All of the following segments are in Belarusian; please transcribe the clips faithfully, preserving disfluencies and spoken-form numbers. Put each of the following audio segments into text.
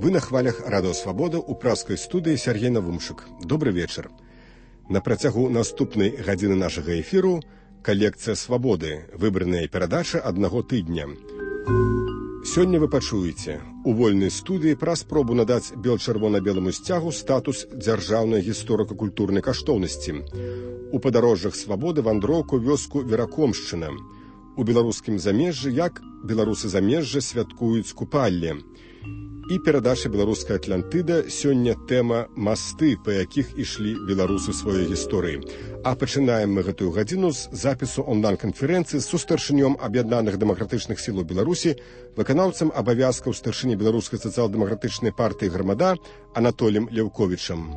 Вы на хвалях Радыё Свабода ў праскай студыі Сяргей Навумшык. Добры вечар. На працягу наступнай гадзіны нашага эфіру калекцыя свабоды, выбраныя перадачы аднаго тыдня. Сёння вы пачуеце у вольнай студыі пра спробу надаць бел-чырвона-беламу сцягу статус дзяржаўнай гісторыка-культурнай каштоўнасці. У падарожжах свабоды вандроўку вёску Веракомшчына. У беларускім замежжы, як беларусы замежжа святкуюць купалле. І перадача беларуская Атлантыда сёння тэма масты, па якіх ішлі беларусы сваёй гісторыі. А пачынаем мы гэтую гадзіну з запісу онлайн-канферэнцыі з сустаршынём аб'яднаных дэмакратычных сілаў Беларусі, выканаўцам абавязкаў старшыні беларускай сацыял-дэмакратычнай партыі Грамада Анатоліем Ляўковічам.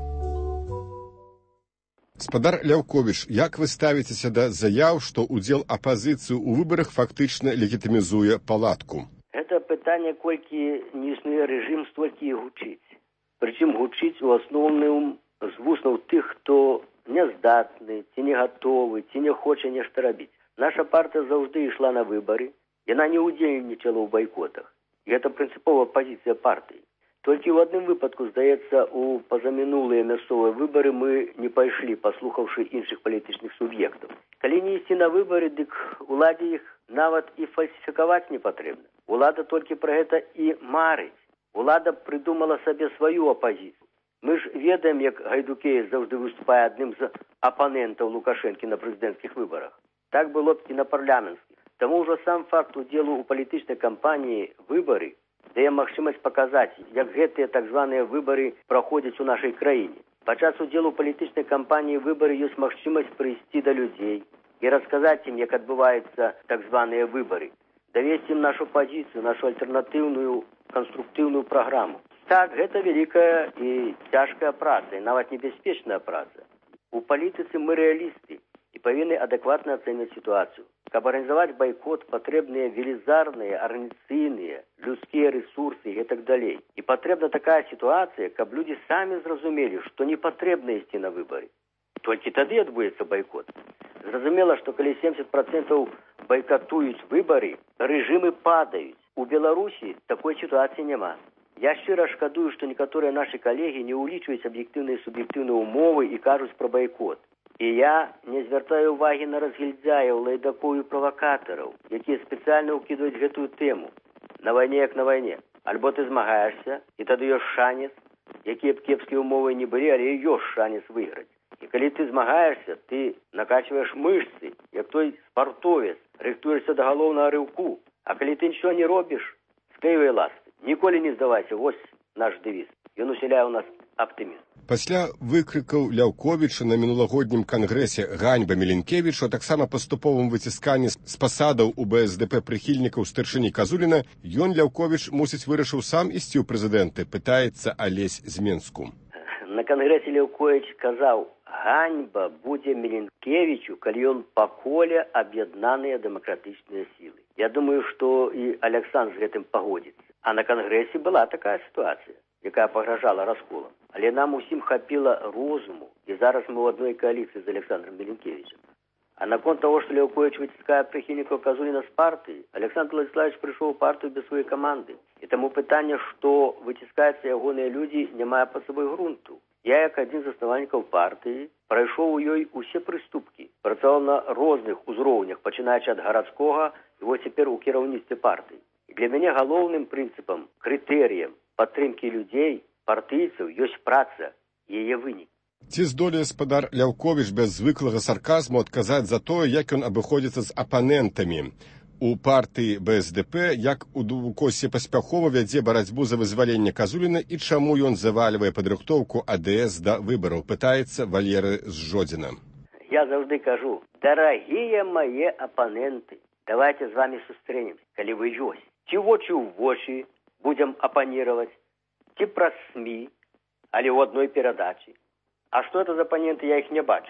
Спадар Ляўковіч, як вы ставіцеся да заяў, што ўдзел апазіцыі ў выбарах фактычна легітымізуе палатку? Гэта пытанне, колькі не існуе рэжым, столькі і гучыць. Прычым гучыць у асноўным з вуснаў тых, хто няздатны, ці не гатовы, ці не хоча нешта рабіць. Наша партыя заўжды ішла на выбары, яна не ўдзельнічала ў байкотах. І гэта прынцыповая пазіцыя партыі. Толькі ў адным выпадку, здаецца, у пазамінулыя мясцовыя выбары мы не пайшлі, паслухаўшы іншых палітычных суб'ектаў. Калі не ісці на выбары, дык уладзе іх нават і фальсіфікаваць не патрэбна. Улада толькі пра гэта і марыць. Улада прыдумала сабе сваю апазіцыю. Мы ж ведаем, як Гайдукевіч заўжды выступае адным з апанентаў Лукашэнкі на прэзідэнцкіх выбарах. Так было б і на парламенцкіх. Таму ўжо сам факт удзелу ў палітычнай кампаніі выбары дае магчымасць паказаць, як гэтыя так званыя выбары праходзяць у нашай краіне. Падчас удзелу ў палітычнай кампаніі выбары ёсць магчымасць прыйсці да людзей і расказаць ім, як адбываюцца так званыя выбары, давесці ім нашу пазіцыю, нашу альтэрнатыўную канструктыўную праграму. Так, гэта вялікая і цяжкая праца, і нават небяспечная праца. У палітыцы мы рэалісты і павінны адэкватна ацэньваць сітуацыю. Каб арганізаваць байкот, патрэбныя велізарныя, арганізацыйныя, людскія рэсурсы і гэтак далей. І патрэбна такая сітуацыя, каб людзі самі зразумелі, што не патрэбна ісці на выбары. Толькі тады адбудзецца байкот. Зразумела, што калі сямдзесят процентаў байкатуюць выбары, рэжымы падаюць. У Беларусі такой сітуацыі няма. Я шчыра шкадую, што некаторыя нашы калегі не ўлічваюць аб'ектыўныя і суб'ектыўныя ўмовы і кажуць пра байкот. І я не звяртаю ўвагі на разгільдзяяў, лайдакоў і правакатараў, якія спецыяльна ўкідваюць гэтую тэму. На вайне як на вайне. Альбо ты змагаешься, і тады ёсць шанец, якія б кепскія ўмовы не былі, але ёсць шанец выйграць. І калі ты змагаешься, ты накачваеш мышцы, як той спартовец, рыхтуешься да галоўнага рыўку. А калі ты нічого не робіш, склейвай ласты. Ніколі не здавайся, вось наш дэвіз. Ён усяляе ў нас аптымізм. Пасля выкрыкаў Ляўковіча на мінулагоднім кангрэсе ганьба Міленкевічу, а таксама паступовым выцісканні з пасадаў у бэ эс дэ пэ прыхільнікаў старшыні Казуліна, ён, Ляўковіч, мусіць, вырашыў сам ісці ў прэзідэнты, пытаецца Алесь з Менску. На кангрэсе Ляўковіч казаў, ганьба будзе Міленкевічу, калі ён паколе аб'яднаныя дэмакратычныя сілы. Я думаю, што і Аляксандр з гэтым пагодзіцца. А на кангрэсе была такая сітуацыя, якая пагражала расколам. Але нам усім хапіла розуму, і зараз мы ў адной кааліцыі з Александром Міленкевічем. А наконт таго, што Ляўковіч выціскае прыхільнікаў Казуліна з партыі, Александр Владиславович прыйшоў у партыю без сваёй каманды. І таму пытанне, што выціскаюцца ягоныя людзі, не мае па сабой грунту. Я, як адзін з заснавальнікаў партыі, прайшоў у ёй усе прыступкі, працаваў на розных узроўнях, пачынаючы ад гарадскога і вось цяпер у кіраўніцтве партыі. І для мяне галоўным прынцыпам, крытэрыем падтрымкі людзей, партыйцаў ёсць праца і яе вынік. Ці здолее спадар Ляўковіч без звыклага сарказму адказаць за тое, як ён абыходзіцца з апанентамі у партыі бэ эс дэ пэ, як у Косці паспяхова вядзе барацьбу за вызваленне Казуліна і чаму ён завальвае падрыхтоўку а дэ эс да выбараў, пытаецца Валеры з Жодзіна. Я заўжды кажу, дарагія мае апаненты, давайте з вами сустрэнемся, калі вы ёсць. Ці вочы ў вочы будзем апаніраваць, ці праз СМІ, але ў адной перадачы. А што это за апаненты, я іх не бачу.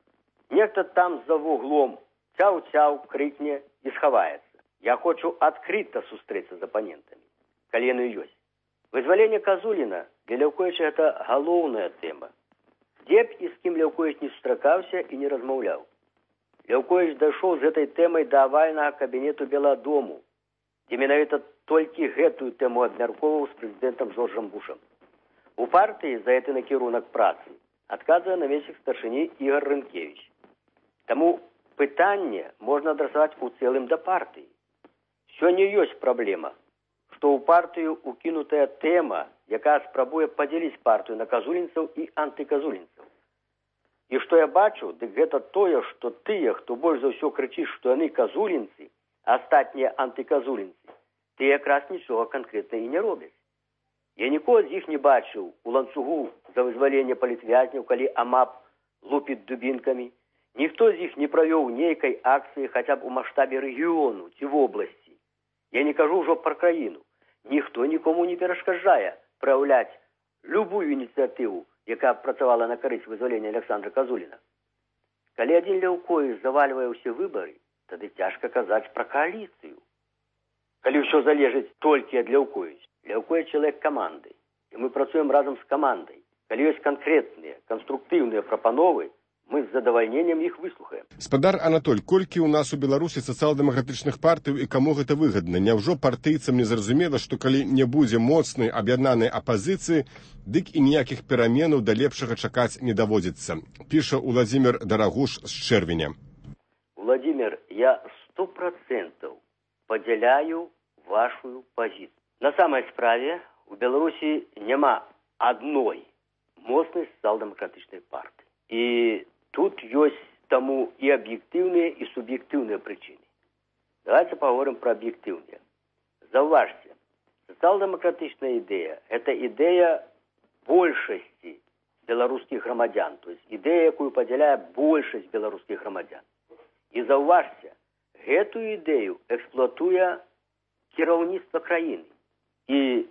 Нехта там за вуглом цяў-цяў крыкне і схаваецца. Я хочу адкрыта сустрэцца з апанентамі, калі яны ёсць. Вызваленне Казуліна для Ляўковіча гэта галоўная тэма. Дзе б і з кім Ляўковіч не сустракаўся і не размаўляў. Ляўковіч дайшоў з гэтай тэмай да авальнага кабінету Беладому, дзе менавіта толькі гэтую тэму абмяркоўваў з прэзідэнтам Джорджам Бушам. У партыі за гэты накірунак працы адказвае намеснік старшыні Ігор Рынкевіч. Таму пытанне можна адрасаваць у цэлым да партыі. Сёння ёсць праблема, што ў партыю укінутая тэма, якая спрабуе падзяліць партыю на казулінцаў і антыказулінцаў. І што я бачу, дык гэта тое, што тыя, хто больш за ўсё крычыць, што яны казулінцы, а астатнія антыказулінцы, тыя якраз нічога канкрэтна і не робяць. Я нікога з іх не бачыў у ланцугу за вызваленне палітвязняў, калі АМАП лупіць дубінкамі. Ніхто з іх не правёў нейкай акцыі хаця б у маштабе рэгіёну ці вобласці. Я не кажу ўжо пра краіну. Ніхто нікому не перашкаджае праяўляць любую ініцыятыву, якая працавала на карысць вызвалення Александра Казуліна. Калі адзін Ляўковіч завальвае ўсе выбары, тады цяжка казаць пра кааліцыю. Калі ўсё залежыць толькі ад Ляўковіча. Ляўковіч чалавек каманды, і мы працуем разам з камандай. Калі ёсць канкрэтныя, канструктыўныя прапановы, мы з задавальненнем іх выслухаем. Спадар Анатоль, колькі ў нас у Беларусі сацыял-дэмакратычных партый і каму гэта выгадна? Няўжо партыйцам не зразумела, што калі не будзе моцнай аб'яднанай апазіцыі, дык і ніякіх пераменаў да лепшага чакаць не даводзіцца, піша Уладзімір Дарагуш з Чэрвеня. Владимир, я сто процентов падзяляю вашу пазіцыю. На самай справе у Беларусі няма адной моцнай сацыял-дэмакратычнай партыі. І тут ёсць таму і аб'ектыўныя, і суб'ектыўныя прычыны. Давайте поговорим про объективные. Заўважце, социал-демократичная идея – это идея большасці беларускіх грамадзян, то есть идея, якую падзяляе большасць беларускіх грамадзян. І заўважце, гэтую ідэю эксплуатуе кіраўніцтва краіны. І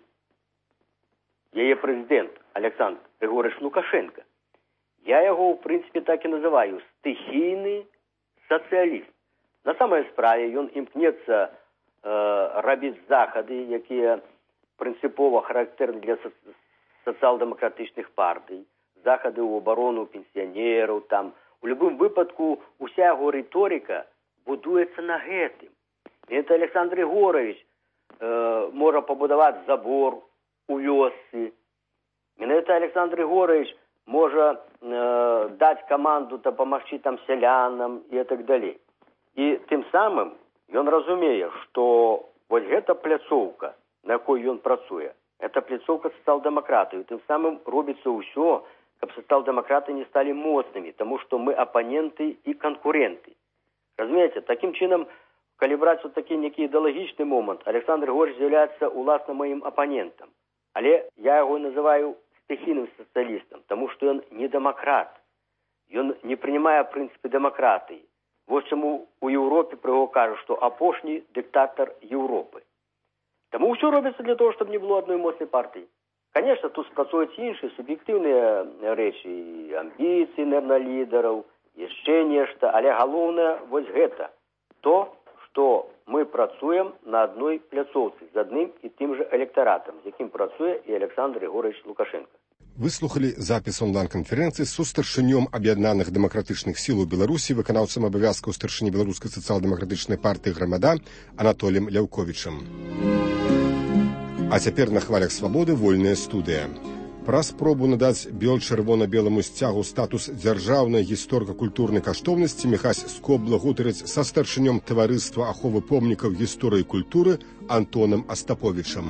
яе прэзідэнт Александр Григорьевич Лукашенко. Я яго, в принципе, так і называю – стыхійны сацыяліст. На самой справе ён імкнецца э, рабіць захады, якія прынцыпова характэрны для сацыял-дэмакратычных партый, захады ў абарону пенсіянераў, там. У любым выпадку уся яго рыторыка будуецца на гэтым. Это Александр Григорьевич э, можа пабудаваць забор у вёсцы. Менавіта Александр Григорьевич можа э, даць каманду дапамагчы там сялянам і так далей. І тым самым ён разумее, што вось гэта пляцоўка, на якой ён працуе, это пляцоўка сацыял-дэмакратаў. Тым самым робіцца ўсё, каб сацыял-дэмакраты не сталі моцнымі, таму што мы апаненты і канкуренты. Разумееце, такім чынам, калі браць вот такі некі ідэалагічны момант, Александр Григорьевич з'яўляецца уласна маім апанентам. Але я яго называю стыхійным сацыялістам, таму што ён не дэмакрат. Ён не прынимае прынцыпы дэмакратыі. Вось чаму у Еўропе пра яго кажа, што апошні дыктатар Еўропы. Таму ўсё робіцца для того, чтобы не было адной моцнай партыі. Конечно, тут спрацуюць іншыя суб'ектыўныя рэчы, амбіцыі, наверное, лідараў, яшчэ нешта, але галоўнае вось гэта. То, што мы працуем на адной пляцоўцы з адным і тым жа электаратам, з якім працуе і Александр Григорьевич Лукашенко. Выслухалі запіс онлайн-канферэнцыі са старшынём аб'яднаных дэмакратычных сіл у Беларусі, выканаўцам абавязкаў старшыні беларускай сацыял-дэмакратычнай партыі «Грамада» Анатоліем Ляўковічам. А цяпер на хвалях свабоды вольная студыя. Пра спробу надаць бел-чырвона-беламу сцягу статус дзяржаўнай гісторыка-культурнай каштоўнасці Міхась Скобла гутарыць са старшынём таварыства аховы помнікаў гісторыі і культуры Антонам Астаповічам.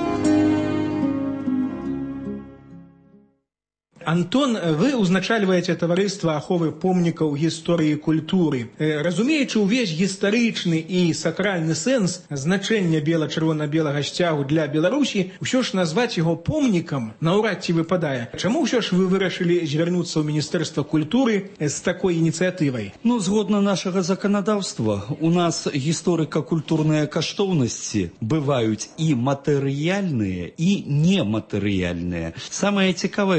Антон, вы узначальваеце таварыства аховы помнікаў гісторыі і культуры. Разумеючы ўвесь гістарычны і сакральны сэнс значэння бела-чырвона-белага сцягу для Беларусі, ўсё ж назваць яго помнікам наўрад ці выпадае. Чаму ўсё ж вы вырашылі звярнуцца ў Міністэрства культуры з такой ініцыятывай? Ну, згодна нашага заканадаўства, у нас гісторыка-культурныя каштоўнасці бываюць і матэрыяльныя, і нематэрыяльныя. Самае цікавае, што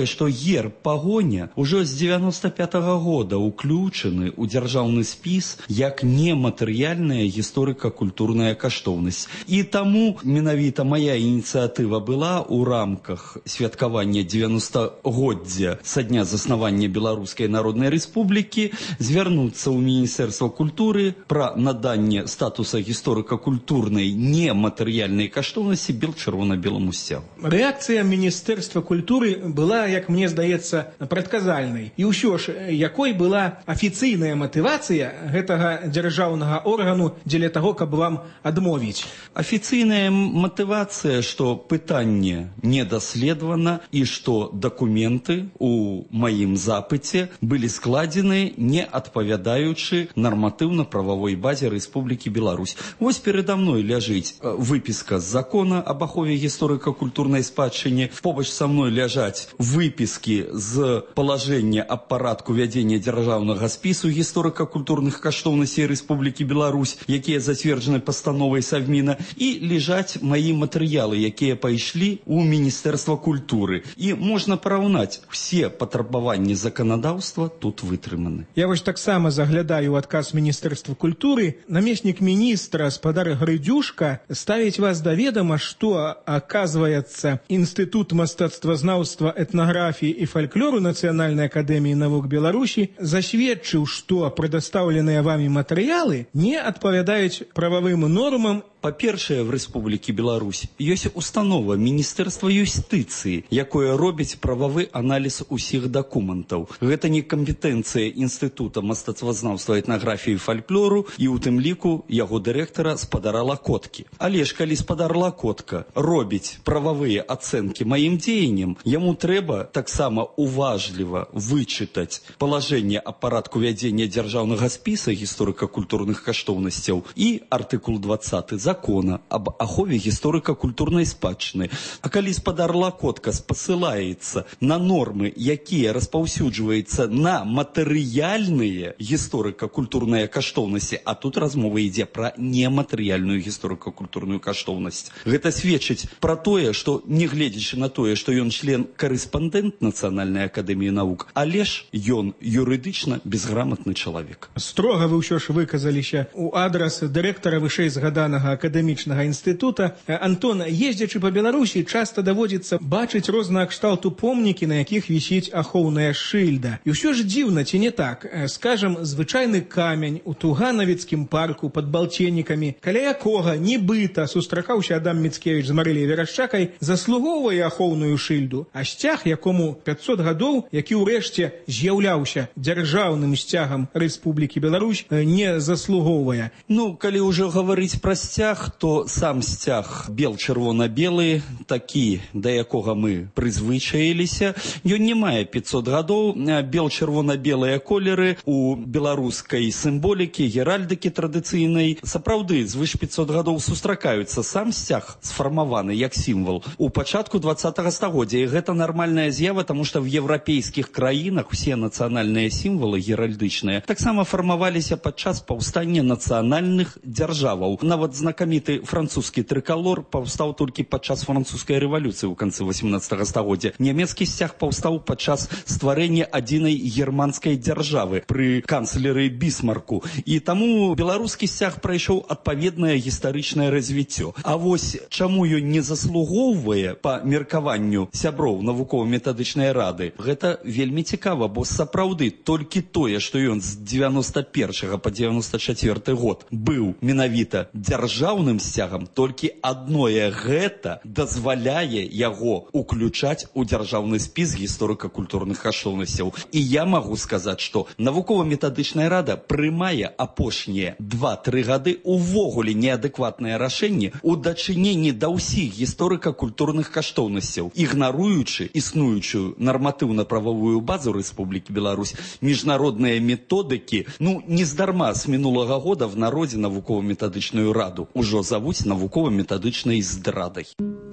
герб пагоня ўжо з девяносто пятого года уключаны ў дзяржаўны спіс як нематэрыяльная гісторыка-культурная каштоўнасць. І таму менавіта моя ініцыятыва была ў рамках святкавання девяностагоддзя са дня заснавання Беларускай Народнай Рэспублікі звярнуцца ў Міністэрства культуры пра наданне статуса гісторыка-культурнай нематэрыяльнай каштоўнасці бел-чырвона-беламу сцягу. Рэакцыя Міністэрства культуры была, як мне здаецца, прадказальнай. І ўсё ж, якой была афіцыйная матывацыя гэтага дзяржаўнага органу дзеля таго, каб вам адмовіць? Афіцыйная матывацыя, што пытанне не даследавана і што дакументы у маім запыце былі складзены, не адпавядаючы нарматыўна-прававой базе Рэспублікі Беларусь. Вось перада мной ляжыць выпіска з закона об ахове гісторыка-культурнай спадчыне. Побач са мной ляжаць выпіскі з палажэння аб парадку вядзення дзяржаўнага спісу гісторыка-культурных каштоўнасцей Рэспублікі Беларусь, якія зацверджаны пастановай Савміна, і лежаць маі матэрыялы, якія пайшлі ў Міністэрства культуры. І можна параўнаць, усе патрабаванні заканадаўства тут вытрыманы. Я вось таксама заглядаю ў адказ Міністэрства культуры. Намеснік міністра спадар Грыдзюшка ставіць вас да ведама, што, аказваецца, Інстытут мастацтвазнаўства, этнаграфіі і фальклору Нацыянальнай акадэміі навук Беларусі засведчыў, што прадастаўленыя вамі матэрыялы не адпавядаюць прававым нормам. Па-першае, в Рэспублікі Беларусь ёсць установа Міністэрства юстыцыі, якое робіць прававы аналіз усіх дакументаў. Гэта не кампетэнцыя Інстытута мастацтвазнаўства, этнаграфіі і фальклору і ў тым ліку яго дырэктара спадара Лакоткі. Але ж калі спадар Лакотка робіць прававыя ацэнкі маім дзеянням, яму трэба таксама уважліва вычытаць палажэнне аб парадку вядзення дзяржаўнага спіса гісторыка-культурных каштоўнасцяў і артыкул двадцаты закона об ахове гісторыка-культурнай спадчыны. А калі спадар Лакотка спасылаецца на нормы, якія распаўсюджваюцца на матэрыяльныя гісторыка-культурныя каштоўнасці, а тут размова ідзе пра нематэрыяльную гісторыка-культурную каштоўнасць. Гэта сведчыць пра тое, што, не гледзячы на тое, што ён член-карэспандэнт Нацыянальнай акадэміі навук, але ж ён юрыдычна безграмотны чалавек. Строга вы ўсё ж выказаліся ў адрас дырэктара вышэйзгаданага акадэмічнага інстытута. Антон, ездзячы па Беларусі, часта даводзіцца бачыць рознага кшталту помнікі, на якіх вісіць ахоўная шыльда. І ўсё ж дзіўна, ці не так? Скажам, звычайны камень у Туганавіцкім парку пад Балценнікамі, каля якога нібыта сустракаўся Адам Міцкевіч з Марыляй Верашчакай, заслугоўвае ахоўную шыльду, а сцяг, якому пятьсот гадоў, які ўрэшце з'яўляўся дзяржаўным сцягам Рэспублікі Беларусь, не заслугоўвае. Ну, калі ўжо гаварыць пра сцяг, то сам сцяг бел-чырвона-белы, такі, да якога мы прызвычаіліся, ён не мае пятьсот гадоў. Бел-чырвона-белыя колеры у беларускай сімволікі, геральдыкі традыцыйнай сапраўды звыш пятьсот гадоў сустракаюцца. Сам сцяг сфармаваны як сімвал у пачатку двадцатага стагоддзя, і гэта нармальная з'ява, таму што в еўрапейскіх краінах усе нацыянальныя сімвалы геральдычныя таксама фармаваліся падчас паўстання нацыянальных дзяржаваў. Нават знакаміты французскі трыкалор паўстаў толькі падчас французскай рэвалюцыі ў канцы восемнадцатага стагоддзя. Нямецкі сцяг паўстаў падчас стварэння адзінай германскай дзяржавы пры канцлеры Бісмарку. І таму беларускі сцяг прайшоў адпаведнае гістарычнае развіццё. А вось чаму ён не заслугоўвае па меркаванню сяброў навукова-метадычнай рады, гэта вельмі цікава, бо сапраўды толькі тое, што ён з девяносто першага па девяносто чацвёрты год быў менавіта дзяржаўным сцягам, толькі адное гэта дазваляе яго уключаць у дзяржаўны спіс гісторыка-культурных каштоўнасцяў. І я магу сказаць, што навукова-метадычная рада прымае апошнія два-тры гады увогуле неадэкватнае рашэнне у дачыненні да ўсіх гісторыка-культурных каштоўнасцяў, ігнаруючы існуючую нарматыўна-прававую базу Рэспублікі Беларусь, міжнародныя методыкі. Ну, нездарма з мінулага года в народзе навукова-метадычную раду ужо завуць навукова-метадычнай здрадай.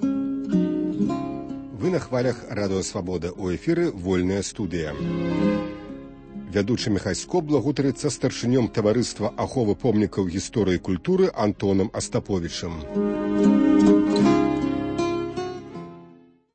Вы на хвалях Радыё Свабода. У эфіры вольная студыя. Вядучы Міхай Скобла гутарыцца старшынём таварыства аховы помнікаў гісторыі і культуры Антонам Астаповічам.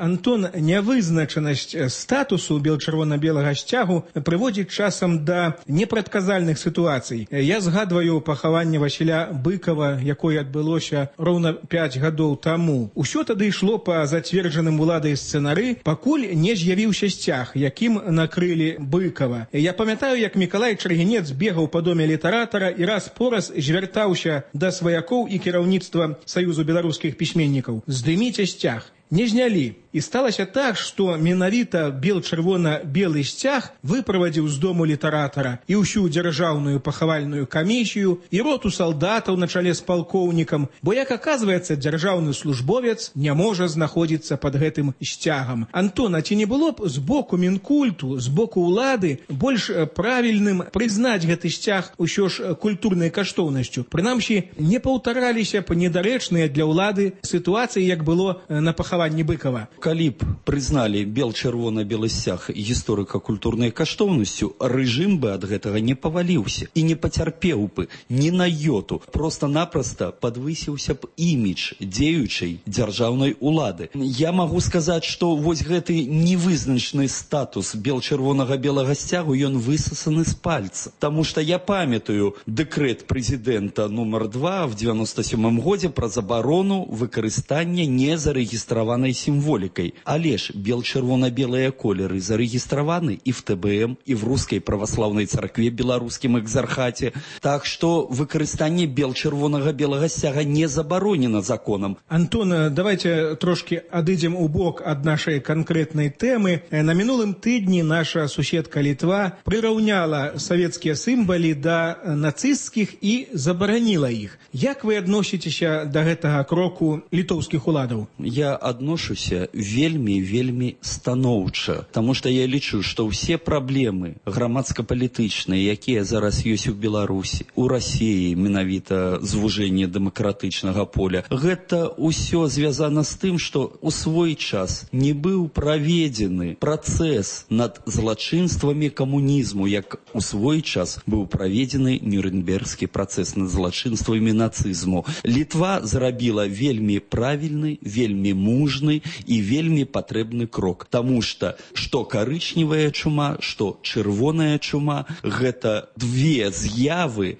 Антон, нявызначанасць статусу бел-чырвона-белага сцягу прыводзіць часам да непрадказальных сітуацый. Я згадваю пахаванне Васіля Быкова, якое адбылося роўна пяць гадоў таму. Усё тады ішло па зацверджаным уладай сцэнары, пакуль не з'явіўся сцяг, якім накрылі Быкова. Я памятаю, як Мікалай Чаргінец бегаў па доме літаратара і раз-пораз звяртаўся да сваякоў і кіраўніцтва Саюзу беларускіх пісьменнікаў: здыміце сцяг. Не знялі. І сталася так, што менавіта бел-чырвона-белы сцяг выправадзіў з дому літаратара і ўсю дзяржаўную пахавальную камісію, і роту салдатаў на чале з палкоўнікам, бо, як аказваецца, дзяржаўны службовец не можа знаходзіцца пад гэтым сцягам. Антон, а ці не было б з боку Мінкульту, з боку ўлады больш правільным прызнаць гэты сцяг усё ж культурнай каштоўнасцю? Прынамсі, не паўтараліся б недарэчныя для ўлады сітуацыі, як было на пахаванні Быкова. Калі б прызналі бел-чырвона-белы сцяг гісторыка-культурнай каштоўнасцю, рэжым бы ад гэтага не паваліўся і не пацярпеў бы ні на йоту. Проста-напроста падвысіўся б імідж дзеючай дзяржаўнай улады. Я магу сказаць, што вось гэты невызначны статус бел-чырвонага-белага сцягу, ён высасаны з пальца. Таму што я памятаю дэкрэт прэзідэнта нумар два в девяносто седьмом годзе пра забарону выкарыстання незарэгістраванай сімволікі. Але ж бел-чырвона-белыя колеры зарэгістраваны і в тэ бэ эм, і в рускай праваслаўнай царкве беларускім экзархаце. Так што выкарыстанне бел-чырвонага-белага сцяга не забаронена законам. Антон, давайте трошки адыдзем у бок ад нашай канкрэтнай тэмы. На мінулым тыдні наша суседка Літва прыраўняла савецкія сімвалы да нацысцкіх і забараніла іх. Як вы адносіцеся да гэтага кроку літоўскіх уладаў? Я адношуся вельмі-вельмі станоўча, таму што я лічу, што ўсе праблемы грамадска-палітычныя, якія зараз ёсць у Беларусі, у Расіі, менавіта звужэнне дэмакратычнага поля, гэта ўсё звязана з тым, што ў свой час не быў праведзены працэс над злачынствамі камунізму, як у свой час быў праведзены Нюрнбергскі працэс над злачынствамі нацызму. Літва зрабіла вельмі правільны, вельмі мужны і вельмі патрэбны крок, таму што што карычневая чума, што чырвоная чума – гэта две з'явы,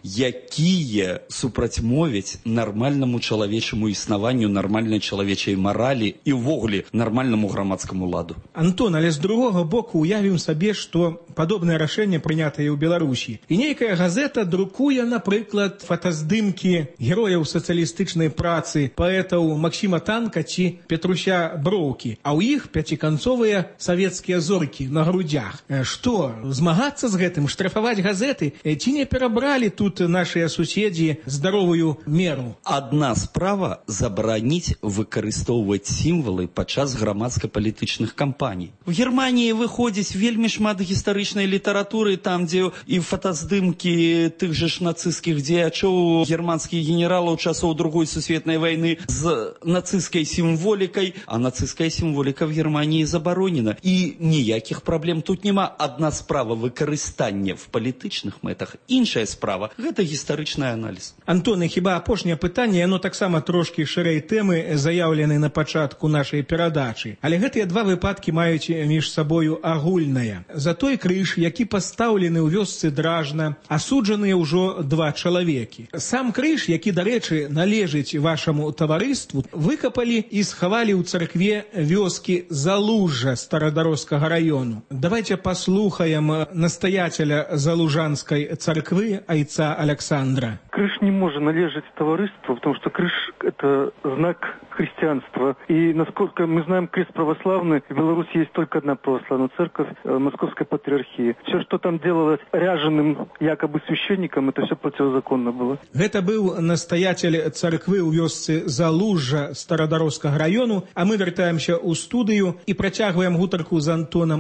якія супрацьмовяць нармальнаму чалавечаму існаванню, нармальнай чалавечай маралі і ўвогуле нармальнаму грамадскаму ладу. Антон, але з другога боку уявім сабе, што падобнае рашэнне прынятае ў Беларусі. І нейкая газета друкуе, напрыклад, фотаздымкі герояў сацыялістычнай працы, паэтаў Максіма Танка ці Петруся Броўкі, а ў іх пяціканцовыя савецкія зоркі на грудях. Што, змагацца з гэтым, штрафаваць газеты? Ці не перабралі тут нашыя суседзі здаровую меру? Адна справа забараніць выкарыстоўваць сімвалы падчас грамадска-палітычных кампаній. В Германіі выходзіць вельмі шмат гістарычнай літаратуры, там, дзе і фотаздымкі тых же ж нацысцкіх дзеячоў, германскіх генералаў часоў Другой сусветнай вайны з нацысцкай сімволікай, а нацыстская сімволіка в Германії забаронена. І ніякіх праблем тут няма. Адна справа выкарыстання в палітычных мэтах, іншая справа – гэта гістарычны аналіз. Антон, хіба апошняе пытанне, яно таксама трошкі шырэй тэмы, заяўлены на пачатку нашай перадачы. Але гэтыя два выпадкі маюць між сабою агульнае. За той крыж, які пастаўлены ў вёсцы Дражна, асуджаныя ўжо два чалавекі. Сам крыж, які, дарэчы, належыць вашаму таварыству, выкапалі і схавалі ў царкве вёскі Залужжа Старадарожскага раёну. Давайте послухаем настоятеля Залужанской царквы айца Александра. Крыж не может належать товариству, потому что крыж – это знак христианства. И, насколько мы знаем, крест православный, в Беларуси есть только одна православная церковь, Московской патриархии. Все, что там делалось ряженым якобы священником, это все противозаконно было. Это был настоятель царквы у вёсцы Залужжа Старадарожскага району, а мы вертаемся у студию и протягиваем гутарку с Антоном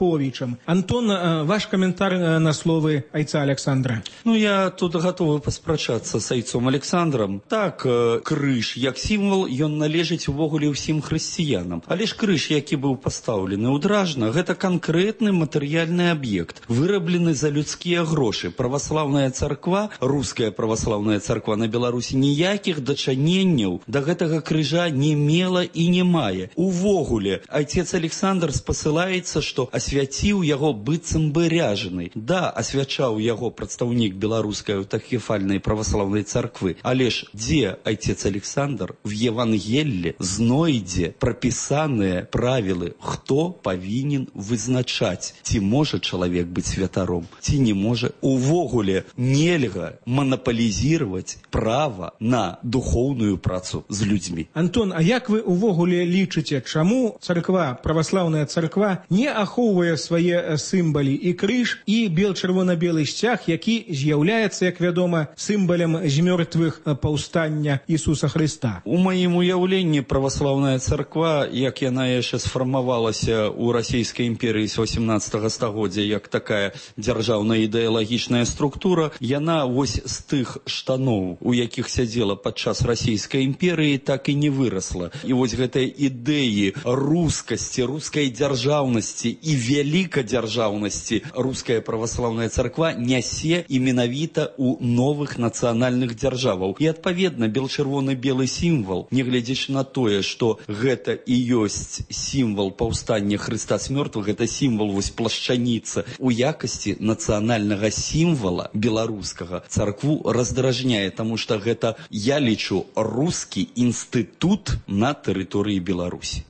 Остаповичем. Антон, ваш комментарий на словы айца Александра. Ну, я тут готовы поспрашивать спрачацца з айцом Александром. Так, крыж як сімвал, ён належыць увогуле ўсім хрысціянам. Але ж крыж, які быў пастаўлены ў Дражна, гэта канкрэтны матэрыяльны аб'ект, выраблены за людскія грошы. Праваслаўная царква, руская праваслаўная царква на Беларусі ніякіх дачыненняў да гэтага крыжа не мела і не мае. Увогуле, айцец Александр спасылаецца, што асвяціў яго быццам бы ряжанай. Да, асвячаў яго прадстаўнік беларускай аўтакефальнай праваслаўнай царквы. Але ж дзе айцец Александр в Евангеллі знойдзе прапісаныя правілы, хто павінен вызначаць, ці можа чалавек быць святаром, ці не можа. Увогуле нельга манаполізировать права на духоўную працу з людзьмі. Антон, а як вы увогуле лічыце, чаму царква, праваслаўная царква не ахоўвае свае сімвалы і крыж, і бел-чырвона-белы сцяг, які з'яўляецца, як вядома, сімвалем з мёртвых паўстання Ісуса Хрыста? У маім уяўленні праваслаўная царква, як яна яшчэ сфармавалася ў расійскай імперыі з васемнаццатага стагоддзя, як такая дзяржаўная ідэалагічная структура, яна вось з тых штаноў, у якіх сядзела падчас расійскай імперыі, так і не вырасла. І вось гэтай ідэі рускасці, рускай дзяржаўнасці і вялікадзяржаўнасці руская праваслаўная царква нясе і менавіта ў новых нацыянальных дзяржаваў. І адпаведна, бел-чырвона-белы сімвал, нягледзячы на тое, што гэта і ёсць сімвал паўстання Хрыста з мёртвых, гэта сімвал вось плашчаніца у якасці нацыянальнага сімвала беларускага, царкву раздражняе, таму што гэта, я лічу, рускі інстытут на тэрыторыі Беларусі.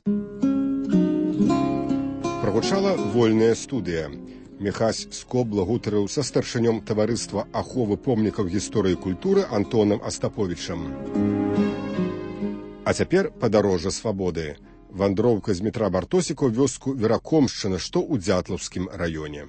Прагучала вольная студыя. Міхась Скобла гутарыў са старшынём таварыства аховы помнікаў гісторыі культуры Антонам Астаповічам. А цяпер падарожжа свабоды. Вандроўка з метра Бартосіка ў вёску Веракомшчына, што ў Дзятлаўскім раёне.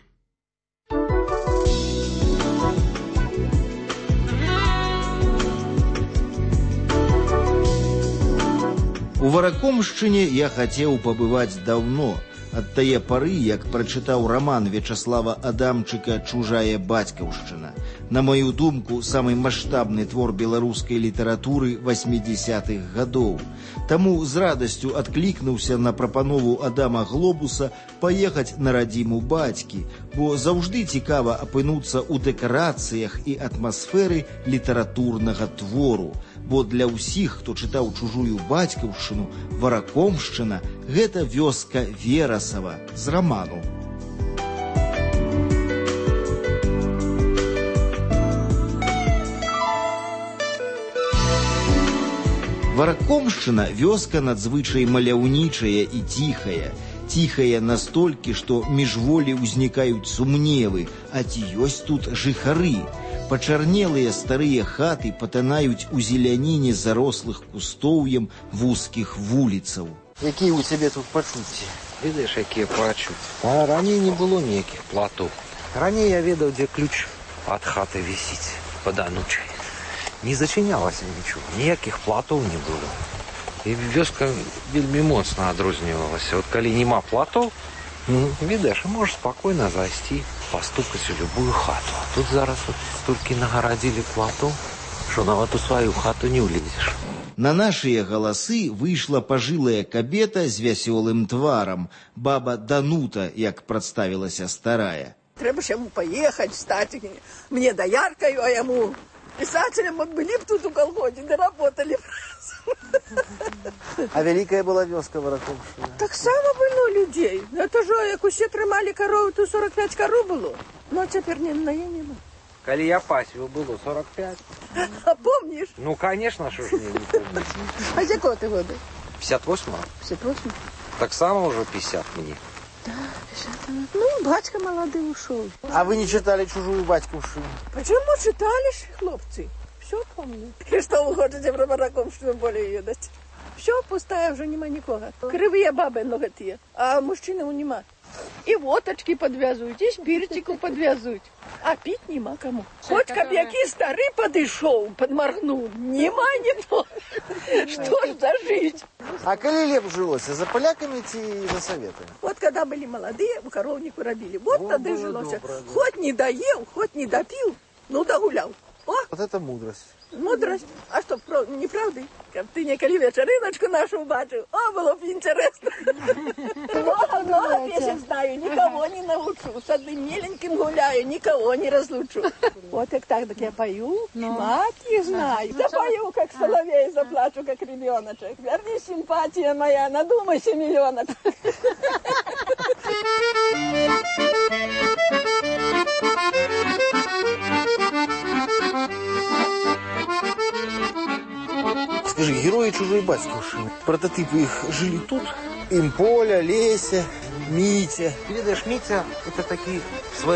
У Варакомшчыне я хацеў пабываць даўно, ад тае пары, як прачытаў раман Вячаслава Адамчыка «Чужая бацькаўшчына». На маю думку, самы маштабны твор беларускай літаратуры васьмідзесятых гадоў. Таму з радасцю адклікнуўся на прапанову Адама Глобуса паехаць на радзіму бацькі, бо заўжды цікава апынуцца ў дэкарацыях і атмасферы літаратурнага твору. Бо для ўсіх, хто чытаў «Чужую бацькаўшчыну», Варакомшчына – гэта вёска Верасава з раману. Варакомшчына – вёска надзвычай маляўнічая і ціхая. Ціхая настолькі, што міжволі ўзнікаюць сумневы, а ці ёсць тут жыхары. Пачарнелыя старыя хаты патанаюць у зеляніне зарослых кустоўем вузкіх вуліцаў. Якія ў цябе тут пачуцці? Ведаеш, якія пачуцці? А раней не было ніякіх платоў. Раней я ведаў, дзе ключ ад хаты вісіць паданучай. Не зачынялася нічого, ніякіх платоў не было. І вёска вельмі моцна адрознівалася. От калі няма платоў, ведаеш, можаш спакойна зайсці, пастукаць у любую хату. А тут зараз вот толькі нагарадзілі платоў, што нават у сваю хату не ўлезеш. На нашыя галасы выйшла пажылая кабета з вясёлым тварам, баба Данута, як прадставілася старая. Трэба ж яму паехаць, стаць мне даяркаю, а яму пісацелем от былі б тут у калгоне, да работалі б. А вялікая была вёска Варакомшчына? Таксама было людзей. Это ж, як усе трымалі каровы, то сорок пять кароў было. Ну, а цяпер не на я няма. Калі я пасвіў, было сорок пять. А помніш? Ну, конечно, що ж мне не помню. А з якого ти года? пятьдесят восьмого. пятьдесят восьмого? Так само уже пятьдесят мне. Да, пятьдесят. Ну, батька молодый ушел. А вы не читали «Чужую батьківщину»? Почему читали ж, хлопцы? Все помню. И что вы хотите про Варакомшчину более ведать? Все пустая, уже нема никого. Кривые бабы ноготые, а мужчины нема. И водочки подвязывают, и спиртику подвязывают. А пить нема кому. Хоть каб який старый подышоў, подморгнул, нема ніхто. Что ж за жизнь? А коли леп жилось, за поляками идти и за советами? Вот когда были молодые, в коровнику робили. Вот тогда жилось. Хоть не доел, хоть не допил, ну догулял. О, Вот это мудрость. Мудрость? А что, неправда? Как ты неколи вечериночку нашу убачил, о, было бы интересно. Много-много песен знаю, никого не научу. С одним миленьким гуляю, никого не разлучу. Вот как так, так я пою, мать их знаю. Запою, как соловей, заплачу, как ребеночек. Верни, симпатия моя, надумайся, миллионочек. Скажи, герои чужой батьківщини. Прототипы их жили тут. Им Поля, Леся, Митя. Видишь, Митя, это такие свои